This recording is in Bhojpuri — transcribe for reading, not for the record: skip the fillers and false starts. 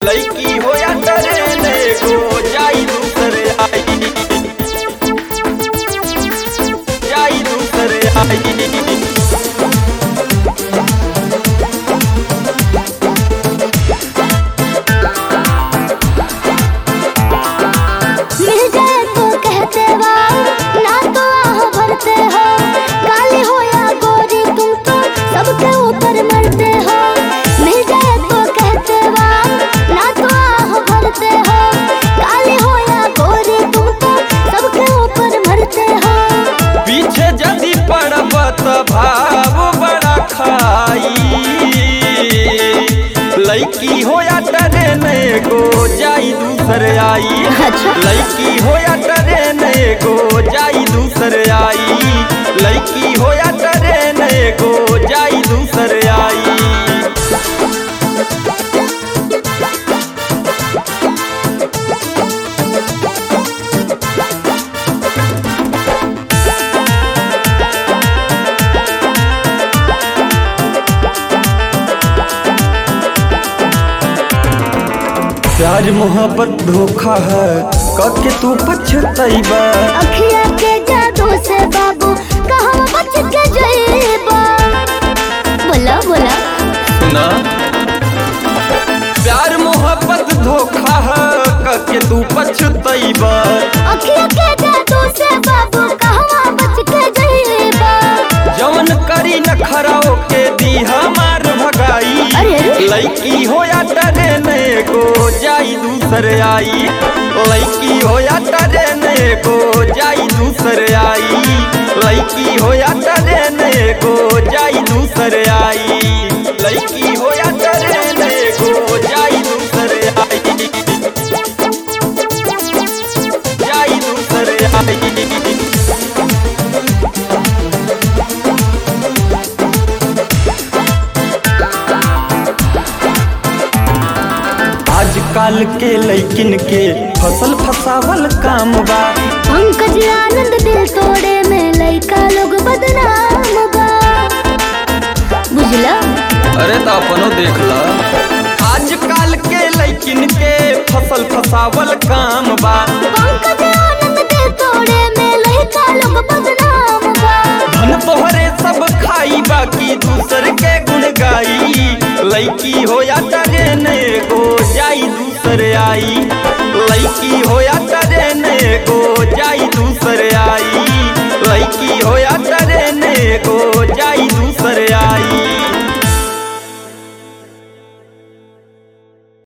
लड़की हो या ट्रेन को जाई दूसरे आई, जाई दूसरे आई। सबके ऊपर मरते हो, मिल जाए तो कहते वाह, ना तो आह भरते हो। काली हो या गोरी तुम तो सबके ऊपर मरते हो। पीछे जदी पड़ब त भाव बड़ा खाई, लड़की हो या ट्रेन को जाई दूसरे आई। लड़की हो या ट्रेन को जाई दूसरे आई, लड़की हो या ट्रेन को जाई दूसरे आई। प्यार मोहब्बत धोखा है, कके तू पछतैबा। अखिया के जादू से बाबू कहाँ बच के जाइबा। बोला बोला ना, प्यार मोहब्बत धोखा है, कके तू पछतैबा। अखिया के जादू से बाबू कहाँ बच के जाइबा। जवन करी न खराओ के दी हमार भगाई। लड़की हो या ट्रेन को जाई दूसरे आई, लड़की हो या ट्रेन को जाई दूसरे आई, लड़की हो या ट्रेन को जाई दूसरे आई, लड़की हो या ट्रेन को जाई दूसरे आई, जाई दूसरे आई। आजकल के लड़किन के फसल फसावल काम बा। पंकज आनंद दिल तोड़े में लड़का लोग बदनाम बा। बुझला? अरे तो अपनो देख ला, आजकल के लड़किन के फसल फसावल काम बा। पंकज आनंद दिल तोड़े में लड़का लोग बदनाम बा। धन तोहरे सब खाई बाकी दूसर के गुण गाई, लड़की हो या ट्रेन को जाई दूसरे आई, लड़की हो या ट्रेन को जाई दूसरे आई, लड़की हो या ट्रेन को जाई